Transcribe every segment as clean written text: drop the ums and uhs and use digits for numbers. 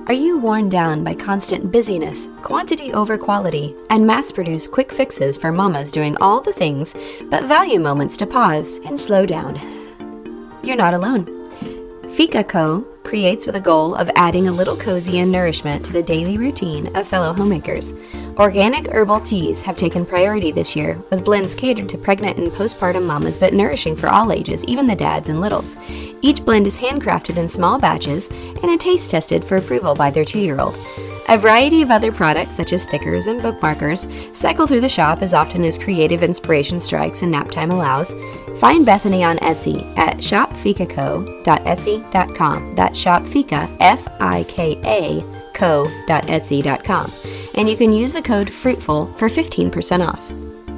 Are you worn down by constant busyness, quantity over quality, and mass-produced quick fixes for mamas doing all the things, but value moments to pause and slow down? You're not alone. Fika Co. creates with a goal of adding a little cozy and nourishment to the daily routine of fellow homemakers. Organic herbal teas have taken priority this year, with blends catered to pregnant and postpartum mamas but nourishing for all ages, even the dads and littles. Each blend is handcrafted in small batches and taste tested for approval by their 2-year-old. A variety of other products, such as stickers and bookmarkers, cycle through the shop as often as creative inspiration strikes and nap time allows. Find Bethany on Etsy at shopfikaco.etsy.com. That's shopfika, F-I-K-A, co.etsy.com. And you can use the code FRUITFUL for 15% off.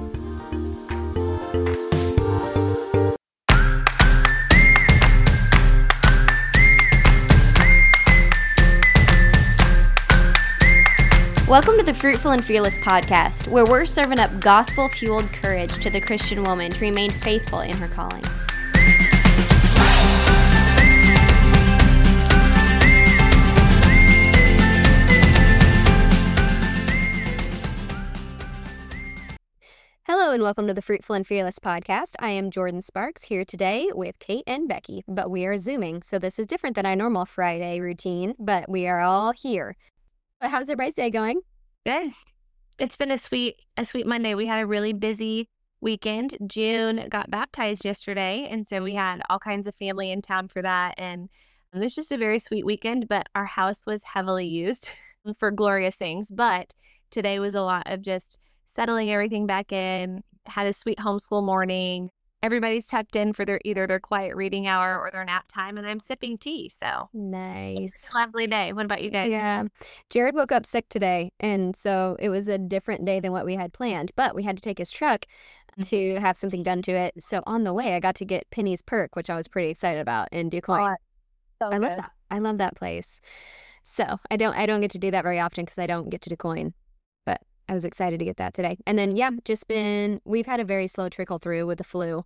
Welcome to the Fruitful and Fearless podcast, where we're serving up gospel-fueled courage to the Christian woman to remain faithful in her calling. Hello and welcome to the Fruitful and Fearless podcast. I am Jordan Sparks here today with Kate and Becky, but we are Zooming, so this is different than our normal Friday routine, but we are all here. How's everybody's day going? Good. It's been a sweet Monday. We had a really busy weekend. June got baptized yesterday, and so we had all kinds of family in town for that. And it was just a very sweet weekend, but our house was heavily used for glorious things. But today was a lot of just settling everything back in, had a sweet homeschool morning. Everybody's tucked in for either their quiet reading hour or their nap time, and I'm sipping tea, so. Nice. It's a lovely day. What about you guys? Yeah. Jared woke up sick today, and so it was a different day than what we had planned, but we had to take his truck to have something done to it. So on the way, I got to get Penny's Perk, which I was pretty excited about in DuQuoin. So I love that. I love that place. So I don't get to do that very often because I don't get to DuQuoin, but I was excited to get that today. And then, we've had a very slow trickle through with the flu.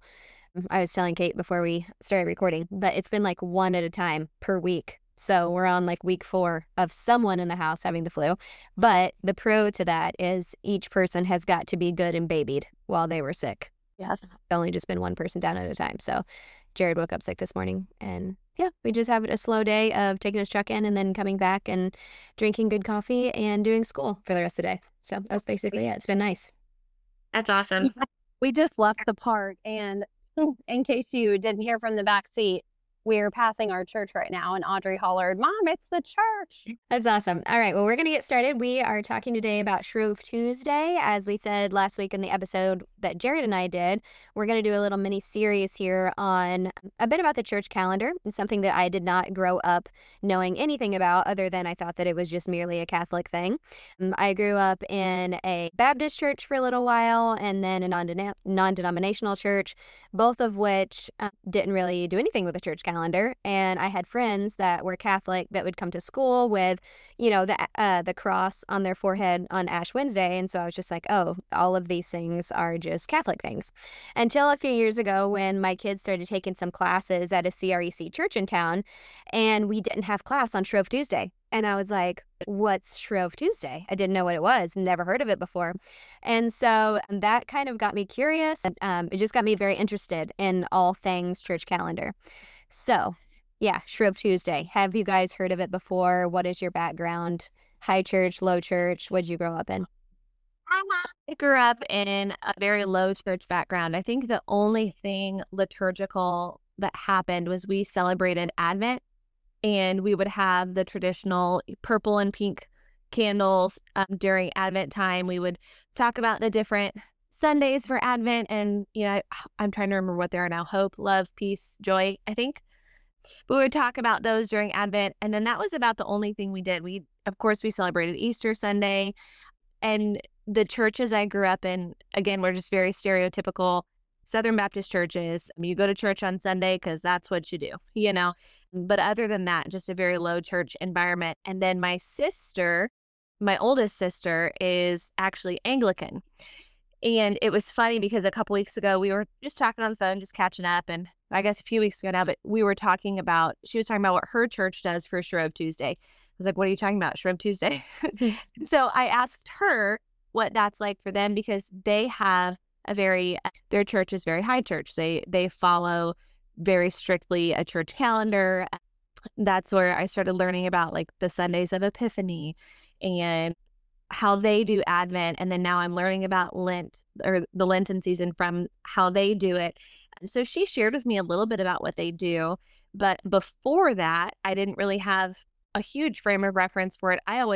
I was telling Kate before we started recording, but it's been like one at a time per week. So we're on like week 4 of someone in the house having the flu. But the pro to that is each person has got to be good and babied while they were sick. Yes. It's only just been one person down at a time. So Jared woke up sick this morning, and we just have a slow day of taking his truck in and then coming back and drinking good coffee and doing school for the rest of the day. So that's basically it. It's been nice. That's awesome. We just left the park, and in case you didn't hear from the back seat, we're passing our church right now, and Audrey hollered, "Mom, it's the church." That's awesome. All right, well, we're going to get started. We are talking today about Shrove Tuesday. As we said last week in the episode that Jared and I did, we're going to do a little mini series here on a bit about the church calendar. It's something that I did not grow up knowing anything about, other than I thought that it was just merely a Catholic thing. I grew up in a Baptist church for a little while, and then a non-denominational church, both of which didn't really do anything with the church calendar. And I had friends that were Catholic that would come to school with, the cross on their forehead on Ash Wednesday. And so I was just like, oh, all of these things are just Catholic things. Until a few years ago, when my kids started taking some classes at a CREC church in town, and we didn't have class on Shrove Tuesday. And I was like, what's Shrove Tuesday? I didn't know what it was, never heard of it before. And so that kind of got me curious. It just got me very interested in all things church calendar. So, Shrove Tuesday. Have you guys heard of it before? What is your background? High church, low church? What did you grow up in? I grew up in a very low church background. I think the only thing liturgical that happened was we celebrated Advent, and we would have the traditional purple and pink candles during Advent time. We would talk about the different Sundays for Advent, and I'm trying to remember what they are now: hope, love, peace, joy, I think. But we would talk about those during Advent, and then that was about the only thing we did. Of course, we celebrated Easter Sunday, and the churches I grew up in, again, were just very stereotypical Southern Baptist churches. You go to church on Sunday because that's what you do, But other than that, just a very low church environment. And then my oldest sister, is actually Anglican. And it was funny because a couple weeks ago, we were just talking on the phone, just catching up. And I guess a few weeks ago now, but she was talking about what her church does for Shrove Tuesday. was like, what are you talking about? Shrove Tuesday. So I asked her what that's like for them, because they have their church is very high church. They follow very strictly a church calendar. That's where I started learning about like the Sundays of Epiphany and how they do Advent. And then now I'm learning about Lent, or the Lenten season, from how they do it. And so she shared with me a little bit about what they do. But before that, I didn't really have a huge frame of reference for it.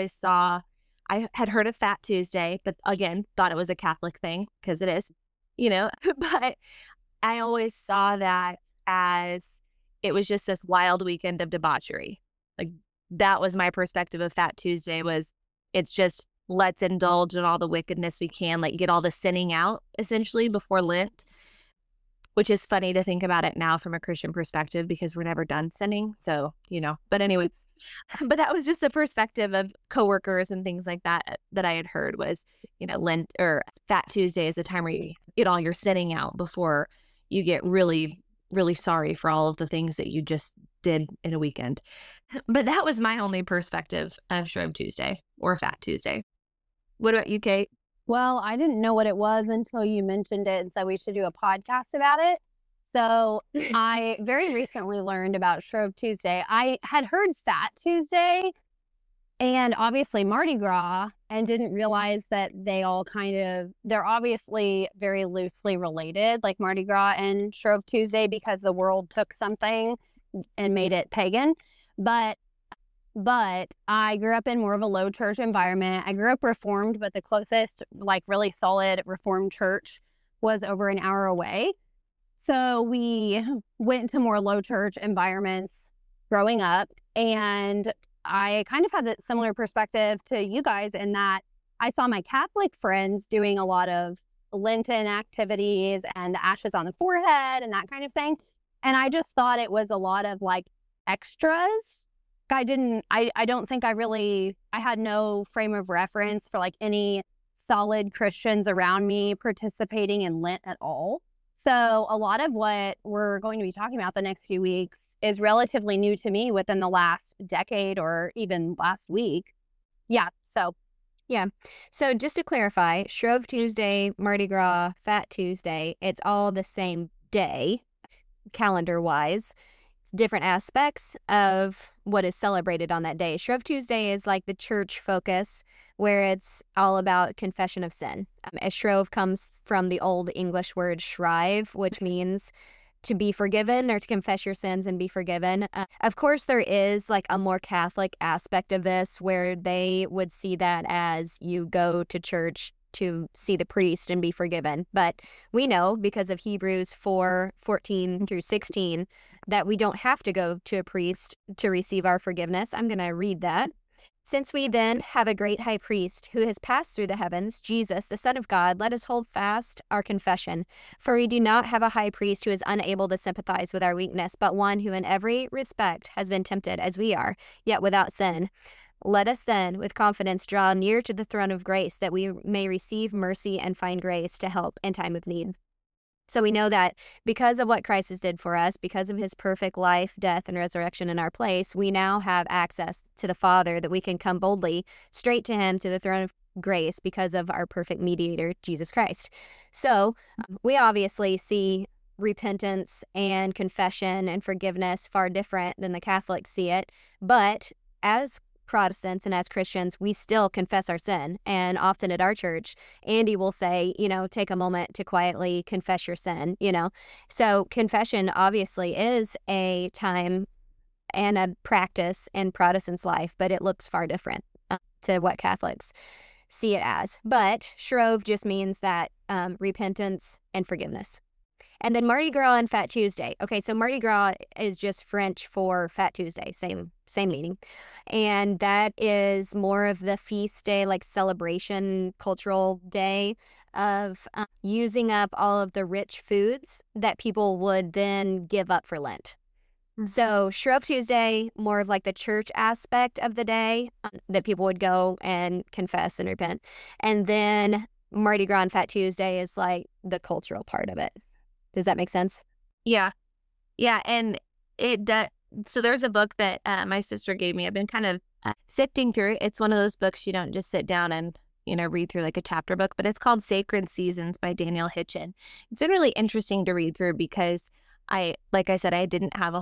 I had heard of Fat Tuesday, but again, thought it was a Catholic thing, because it is, but I always saw that as it was just this wild weekend of debauchery. Like, that was my perspective of Fat Tuesday, was it's just, let's indulge in all the wickedness we can, like get all the sinning out essentially before Lent, which is funny to think about it now from a Christian perspective, because we're never done sinning. So, but anyway, but that was just the perspective of coworkers and things like that I had heard, was, Lent or Fat Tuesday is the time where you get all your sinning out before you get really, really sorry for all of the things that you just did in a weekend. But that was my only perspective of Shrove Tuesday or Fat Tuesday. What about you, Kate? Well, I didn't know what it was until you mentioned it and said we should do a podcast about it. So I very recently learned about Shrove Tuesday. I had heard Fat Tuesday and obviously Mardi Gras, and didn't realize that they're obviously very loosely related, like Mardi Gras and Shrove Tuesday, because the world took something and made it pagan. But I grew up in more of a low church environment. I grew up Reformed, but the closest, like, really solid Reformed church was over an hour away. So we went to more low church environments growing up. And I kind of had that similar perspective to you guys, in that I saw my Catholic friends doing a lot of Lenten activities and the ashes on the forehead and that kind of thing. And I just thought it was a lot of like extras. I don't think I had no frame of reference for like any solid Christians around me participating in Lent at all. So a lot of what we're going to be talking about the next few weeks is relatively new to me within the last decade or even last week. Yeah. So just to clarify, Shrove Tuesday, Mardi Gras, Fat Tuesday, it's all the same day, calendar-wise. Different aspects of what is celebrated on that day. Shrove Tuesday is like the church focus, where it's all about confession of sin. A shrove comes from the old English word shrive, which means to be forgiven, or to confess your sins and be forgiven. Of course, there is like a more Catholic aspect of this, where they would see that as you go to church to see the priest and be forgiven. But we know, because of Hebrews 4:14 through 16, that we don't have to go to a priest to receive our forgiveness. I'm going to read that. Since we then have a great high priest who has passed through the heavens, Jesus, the Son of God, let us hold fast our confession. For we do not have a high priest who is unable to sympathize with our weakness, but one who in every respect has been tempted as we are, yet without sin. Let us then, with confidence, draw near to the throne of grace, that we may receive mercy and find grace to help in time of need. So we know that because of what Christ has did for us, because of his perfect life, death, and resurrection in our place, we now have access to the Father, that we can come boldly straight to him, to the throne of grace, because of our perfect mediator, Jesus Christ. So we obviously see repentance and confession and forgiveness far different than the Catholics see it. But as Protestants and as Christians, we still confess our sin. And often at our church, Andy will say, take a moment to quietly confess your sin, So confession obviously is a time and a practice in Protestants' life, but it looks far different to what Catholics see it as. But Shrove just means that repentance and forgiveness. And then Mardi Gras and Fat Tuesday. Okay, so Mardi Gras is just French for Fat Tuesday, same meaning. And that is more of the feast day, like celebration, cultural day of using up all of the rich foods that people would then give up for Lent. Mm-hmm. So Shrove Tuesday, more of like the church aspect of the day that people would go and confess and repent. And then Mardi Gras and Fat Tuesday is like the cultural part of it. Does that make sense? Yeah. Yeah. And So there's a book that my sister gave me. I've been kind of sifting through. It's one of those books you don't just sit down and, read through like a chapter book, but it's called Sacred Seasons by Daniel Hitchen. It's been really interesting to read through because like I said, I didn't have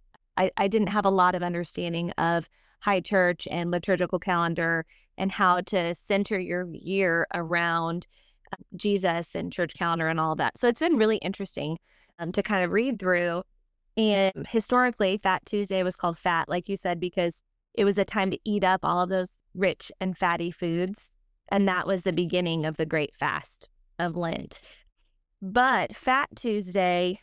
I didn't have a lot of understanding of high church and liturgical calendar and how to center your year around Jesus and church calendar and all of that. So it's been really interesting to kind of read through. And historically, Fat Tuesday was called fat, like you said, because it was a time to eat up all of those rich and fatty foods. And that was the beginning of the Great Fast of Lent. But Fat Tuesday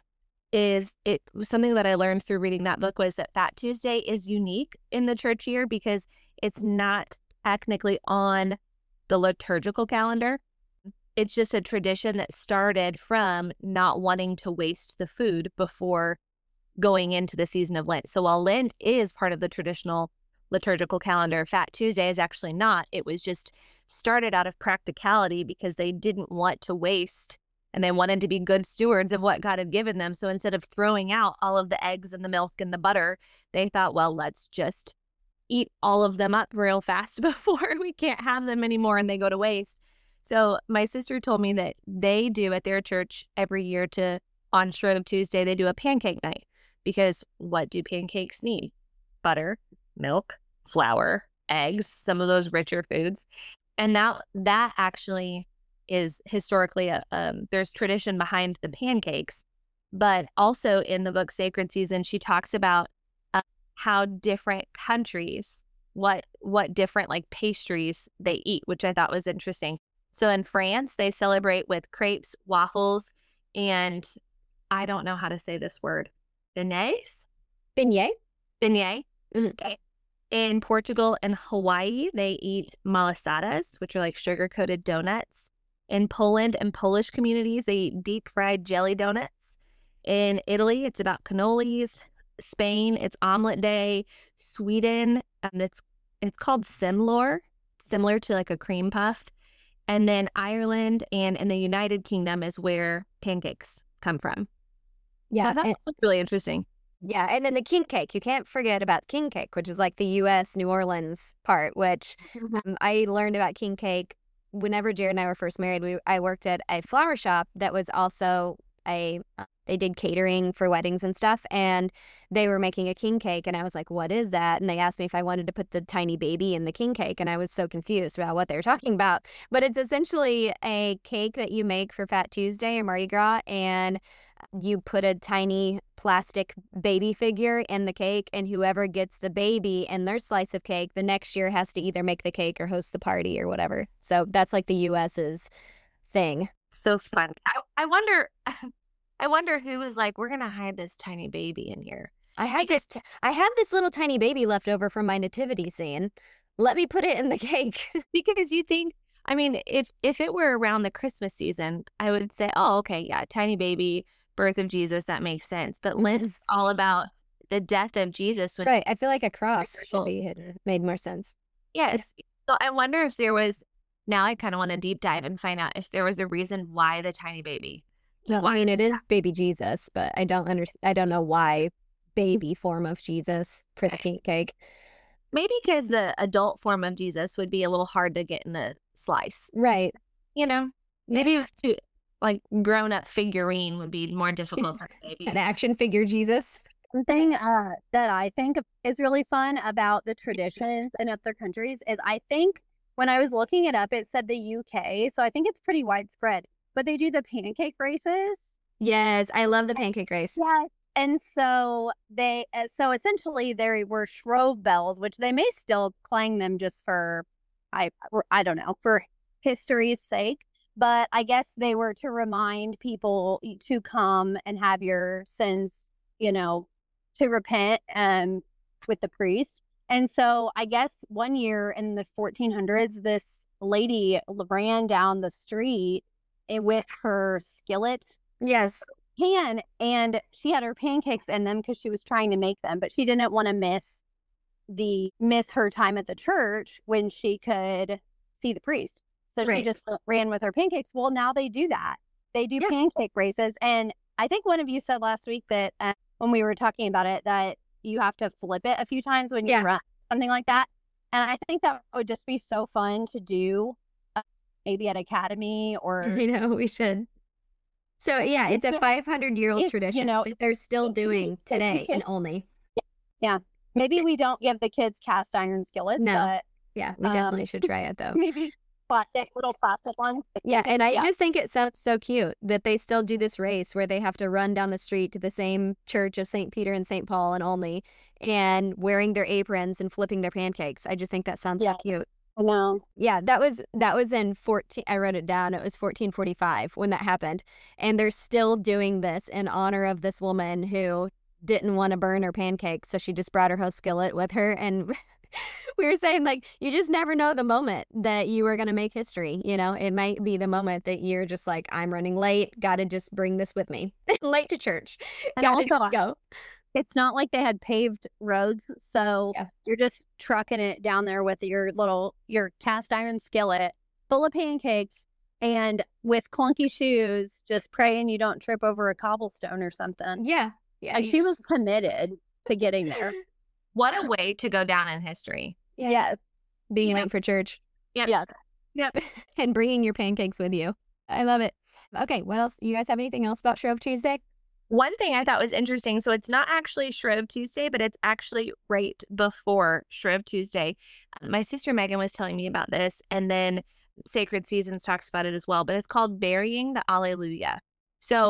it was something that I learned through reading that book, was that Fat Tuesday is unique in the church year because it's not technically on the liturgical calendar. It's just a tradition that started from not wanting to waste the food before going into the season of Lent. So while Lent is part of the traditional liturgical calendar, Fat Tuesday is actually not. It was just started out of practicality because they didn't want to waste and they wanted to be good stewards of what God had given them. So instead of throwing out all of the eggs and the milk and the butter, they thought, well, let's just eat all of them up real fast before we can't have them anymore and they go to waste. So my sister told me that they do at their church every year on Shrove Tuesday, they do a pancake night. Because what do pancakes need? Butter, milk, flour, eggs, some of those richer foods. And now that actually is historically, there's tradition behind the pancakes. But also in the book Sacred Season, she talks about how different countries, what different like pastries they eat, which I thought was interesting. So in France, they celebrate with crepes, waffles, and I don't know how to say this word. Beignets? Beignet? Beignet. Okay. In Portugal and Hawaii, they eat malasadas, which are like sugar-coated donuts. In Poland and Polish communities, they eat deep-fried jelly donuts. In Italy, it's about cannolis. Spain, it's omelet day. Sweden, it's called semlor, similar to like a cream puff. And then Ireland and in the United Kingdom is where pancakes come from. Yeah. So that was really interesting. Yeah. And then the king cake. You can't forget about king cake, which is like the U.S. New Orleans part, which I learned about king cake whenever Jared and I were first married. I worked at a flower shop that was also they did catering for weddings and stuff, and they were making a king cake, and I was like, what is that? And they asked me if I wanted to put the tiny baby in the king cake, and I was so confused about what they were talking about. But it's essentially a cake that you make for Fat Tuesday or Mardi Gras, and you put a tiny plastic baby figure in the cake, and whoever gets the baby and their slice of cake the next year has to either make the cake or host the party or whatever. So that's like the US's thing. So fun. I wonder who was like, we're gonna hide this tiny baby in here. I have this little tiny baby left over from my nativity scene. Let me put it in the cake. Because you think, I mean, if it were around the Christmas season, I would say, oh, okay, yeah, tiny baby, birth of Jesus, that makes sense. But Lent's all about the death of Jesus. Right. I feel like a cross should be made more sense. Yes. So I wonder if there was, now I kind of want to deep dive and find out if there was a reason why the tiny baby. Well, I mean, it is baby Jesus, but I don't know why baby form of Jesus for the king cake. Maybe because the adult form of Jesus would be a little hard to get in the slice. Right. Maybe it was too, like, grown-up figurine would be more difficult for the baby. An action figure Jesus. Something that I think is really fun about the traditions in other countries is I think when I was looking it up, it said the UK. So I think it's pretty widespread. But they do the pancake races. Yes, I love the pancake race. Yes. And so so essentially they were Shrove bells, which they may still clang them just for, I don't know, for history's sake. But I guess they were to remind people to come and have your sins, to repent with the priest. And so I guess one year in the 1400s, this lady ran down the street with her skillet pan, and she had her pancakes in them because she was trying to make them, but she didn't want to miss her time at the church when she could see the priest. So she just ran with her pancakes. Well, now they do that. They do pancake races. And I think one of you said last week that when we were talking about it, that, you have to flip it a few times when you Yeah. run something like that. And I think that would just be so fun to do, maybe at Academy or I know we should. So yeah, it's a 500-year-old tradition that they're still doing today and only. Yeah. Maybe we don't give the kids cast iron skillets, No. but Yeah, we definitely should try it though. maybe little plastic ones. Yeah, and I just think it sounds so cute that they still do this race where they have to run down the street to the same church of St. Peter and St. Paul and Olney, and wearing their aprons and flipping their pancakes. I just think that sounds so cute. I know. Yeah, that was in 14. I wrote it down. It was 1445 when that happened, and they're still doing this in honor of this woman who didn't want to burn her pancakes, so she just brought her whole skillet with her. And we were saying, like, you just never know the moment that you are going to make history. You know, it might be the moment that you're just like, I'm running late, got to just bring this with me. Late to church, And got to also, just go. it's not like they had paved roads, so you're just trucking it down there with your cast iron skillet full of pancakes and with clunky shoes, just praying you don't trip over a cobblestone or something. Yeah. Like she was committed to getting there. What a way to go down in history. Yeah. Being late for church. Yep. And bringing your pancakes with you. I love it. Okay, what else? You guys have anything else about Shrove Tuesday? One thing I thought was interesting, so it's not actually Shrove Tuesday, but it's actually right before Shrove Tuesday. My sister Megan was telling me about this, and then Sacred Seasons talks about it as well, but it's called Burying the Alleluia. So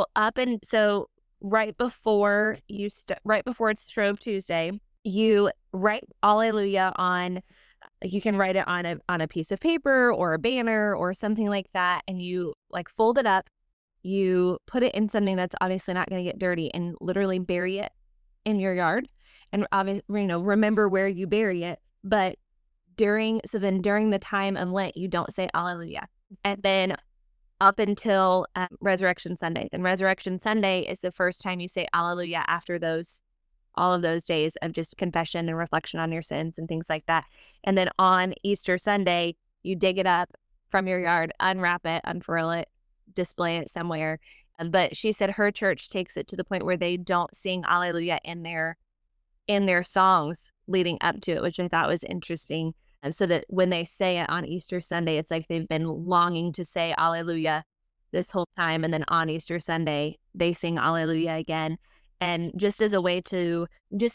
right before it's Shrove Tuesday, you write Alleluia on, you can write it on a piece of paper or a banner or something like that, and you like fold it up. You put it in something that's obviously not going to get dirty and literally bury it in your yard. And obviously, remember where you bury it. But during the time of Lent, you don't say Alleluia. And then up until Resurrection Sunday. Then Resurrection Sunday is the first time you say Alleluia after all of those days of just confession and reflection on your sins and things like that. And then on Easter Sunday, you dig it up from your yard, unwrap it, unfurl it, display it somewhere. But she said her church takes it to the point where they don't sing Alleluia in their songs leading up to it, which I thought was interesting. And so that when they say it on Easter Sunday, it's like they've been longing to say Alleluia this whole time. And then on Easter Sunday, they sing Alleluia again. And just as a way to,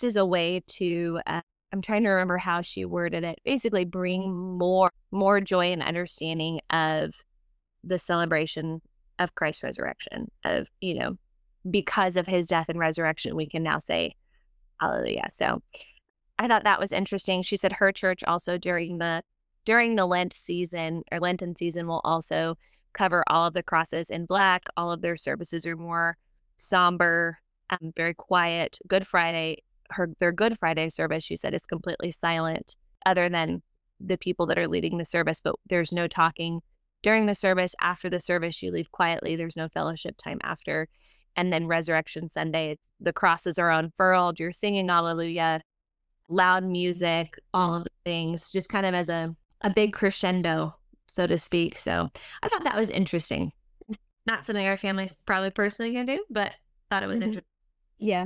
I'm trying to remember how she worded it, basically bring more joy and understanding of the celebration of Christ's resurrection, of, because of his death and resurrection, we can now say Hallelujah. So I thought that was interesting. She said her church also during the Lenten season will also cover all of the crosses in black. All of their services are more somber, very quiet. Good Friday, their Good Friday service, she said, is completely silent other than the people that are leading the service, but there's no talking during the service. After the service, you leave quietly. There's no fellowship time after. And then Resurrection Sunday, the crosses are unfurled. You're singing Alleluia, loud music, all of the things, just kind of as a big crescendo, so to speak. So I thought that was interesting. Not something our family's probably personally going to do, but thought it was interesting. Yeah.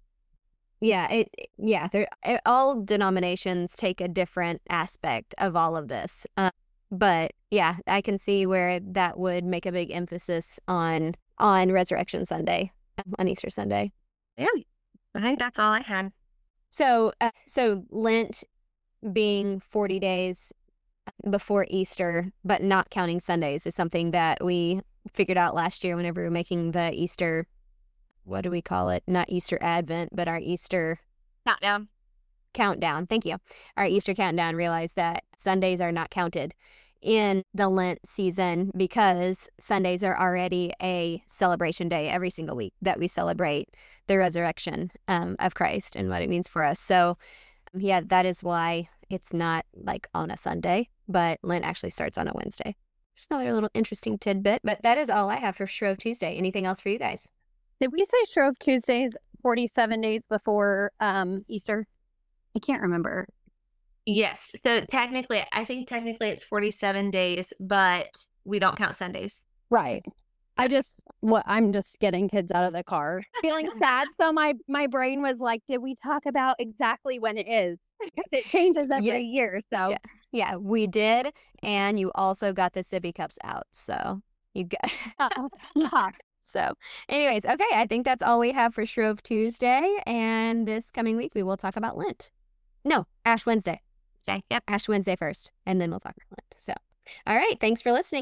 All denominations take a different aspect of all of this. But yeah, I can see where that would make a big emphasis on Resurrection Sunday, on Easter Sunday. Yeah, I think that's all I had. So Lent being 40 days before Easter, but not counting Sundays, is something that we figured out last year whenever we were making the Easter, what do we call it? Not Easter Advent, but our Easter countdown. Thank you. Our Easter countdown realized that Sundays are not counted in the Lent season because Sundays are already a celebration day every single week that we celebrate the resurrection of Christ and what it means for us. So yeah, that is why it's not like on a Sunday, but Lent actually starts on a Wednesday. Just another little interesting tidbit, but that is all I have for Shrove Tuesday. Anything else for you guys? Did we say Shrove Tuesday is 47 days before Easter? I can't remember. Yes. So technically it's 47 days, but we don't count Sundays. Right. I'm just getting kids out of the car, feeling sad. So my brain was like, did we talk about exactly when it is? Because it changes every year. So yeah, we did, and you also got the sippy cups out, so you got. So, anyways, okay, I think that's all we have for Shrove Tuesday, and this coming week we will talk about Lent. No, Ash Wednesday. Okay. Yep. Ash Wednesday first, and then we'll talk about Lent. So, all right, thanks for listening.